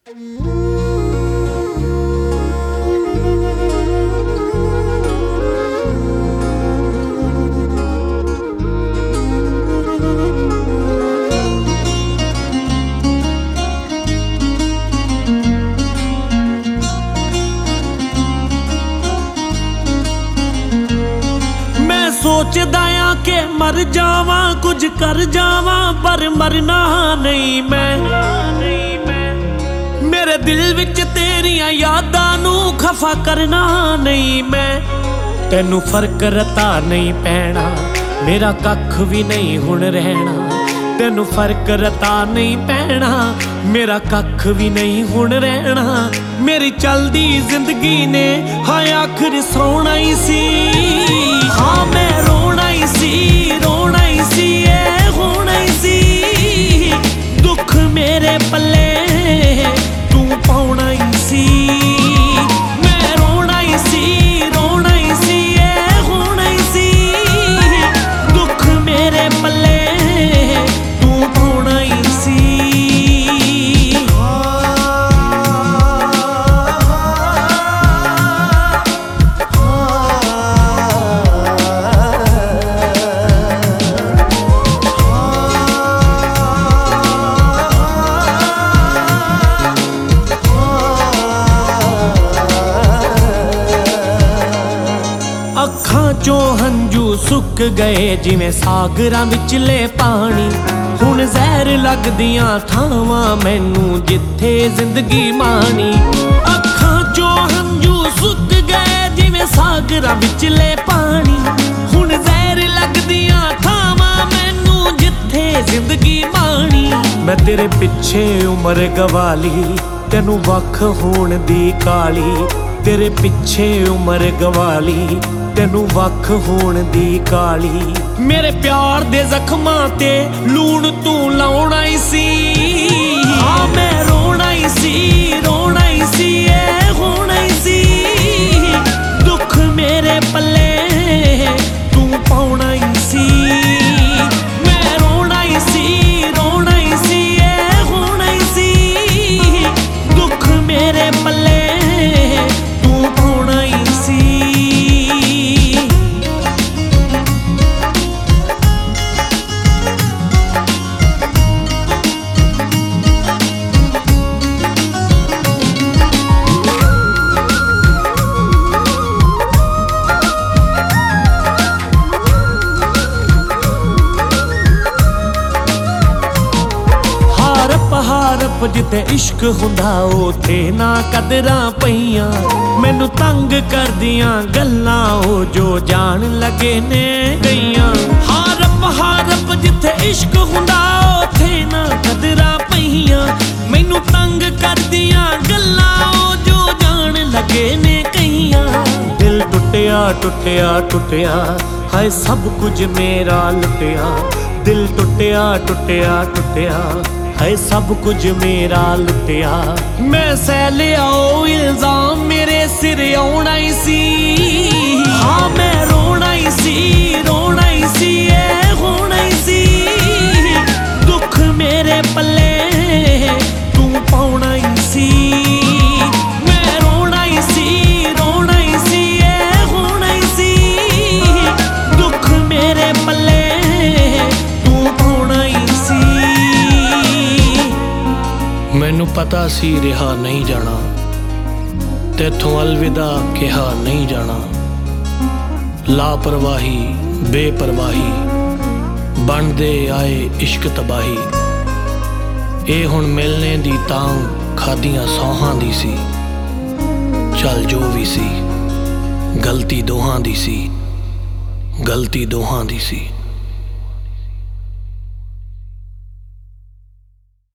सोचदा आ के मर जावा कुछ कर जावा पर मरना नहीं मैं मेरे दिल विच तेरियां यादां नू खफा करना नहीं मैं तेनू फर्क रता नहीं पैना मेरा कख भी नहीं हुण रहना तेनू फर्क रता नहीं पैना मेरा कख भी नहीं हुण रहना मेरी चलदी जिंदगी ने हाँ आखिर सोना ही सी हाँ मैं रोना ही सी ये होना ही सी दुख मेरे पल्ले तू पाउना ही सी मैं रोना ही सी ये होना ही सी दुख मेरे पल्ले तू पाउना ही सी ਅੱਖਾਂ ਚੋਂ ਹੰਝੂ ਸੁੱਕ ਗਏ ਜਿਵੇਂ ਸਾਗਰਾਂ ਵਿਚਲੇ ਪਾਣੀ ਹੁਣ ਜ਼ਹਿਰ ਲੱਗਦੀਆਂ ਥਾਵਾਂ ਮੈਨੂੰ ਜਿੱਥੇ ਜ਼ਿੰਦਗੀ ਮਾਣੀ ਅੱਖਾਂ ਚੋਂ ਹੰਝੂ ਸੁੱਕ ਗਏ ਜਿਵੇਂ ਸਾਗਰਾਂ ਵਿਚਲੇ ਪਾਣੀ ਹੁਣ ਜ਼ਹਿਰ ਲੱਗਦੀਆਂ ਥਾਵਾਂ ਮੈਨੂੰ ਜਿੱਥੇ ਜ਼ਿੰਦਗੀ ਮਾਣੀ ਮੈਂ ਤੇਰੇ ਪਿੱਛੇ ਉਮਰ ਗਵਾ ਲਈ ਤੈਨੂੰ ਵੱਖ ਹੋਣ ਦੀ ਕਾਲੀ तेरे पिछे उमर गवाली तेनू वख होण दी काली मेरे प्यार दे जख्मां ते लूण तू लाउणा ही सी हाँ मैं रोना ही सी ये होना ही सी दुख मेरे पल्ले तू पाउणा ही सी मैं रोना ही सी ये होना ही सी दुख मेरे पल्ले ਹਾਰਪ ਜਿੱਥੇ ਇਸ਼ਕ ਹੁੰਦਾ ਉਥੇ ਨਾ ਕਦਰਾਂ ਪਈਆਂ ਮੈਨੂੰ ਤੰਗ ਕਰਦੀਆਂ ਗੱਲਾਂ ਉਹ ਜੋ ਜਾਣ ਲੱਗੇ ਨੇ ਗਈਆਂ ਹਾਰਪ ਜਿੱਥੇ ਇਸ਼ਕ ਹੁੰਦਾ ਉਥੇ ਨਾ ਕਦਰਾਂ ਪਈਆਂ ਮੈਨੂੰ ਤੰਗ ਕਰਦੀਆਂ ਗੱਲਾਂ ਉਹ ਜੋ ਜਾਣ ਲੱਗੇ ਨੇ ਕਈਆਂ ਦਿਲ ਟੁੱਟਿਆ ਹਾਏ ਸਭ ਕੁਝ ਮੇਰਾ ਲੁੱਟਿਆ ਦਿਲ ਟੁੱਟਿਆ है सब कुछ मेरा लुटिया मैं सह लिया इल्जाम मेरे सिर आउणा ही सी हाँ मैं रोना ही सी ये होना ही सी दुख मेरे पल्ले तू पाउणा ही सी मैं रोना ही सी ये होना ही सी दुख मेरे पल्ले ਮੈਨੂੰ ਪਤਾ ਸੀ ਰਿਹਾ ਨਹੀਂ ਜਾਣਾ ਤੇਥੋਂ ਅਲਵਿਦਾ ਕਿਹਾ ਨਹੀਂ ਜਾਣਾ ਲਾਪਰਵਾਹੀ ਬੇਪਰਵਾਹੀ ਬਣਦੇ ਆਏ ਇਸ਼ਕ ਤਬਾਹੀ ਇਹ ਹੁਣ ਮਿਲਣੇ ਦੀ ਤਾਂ ਖਾਦੀਆਂ ਸੌਹਾਂ ਦੀ ਸੀ ਚੱਲ ਜੋ ਵੀ ਸੀ ਗਲਤੀ ਦੋਹਾਂ ਦੀ ਸੀ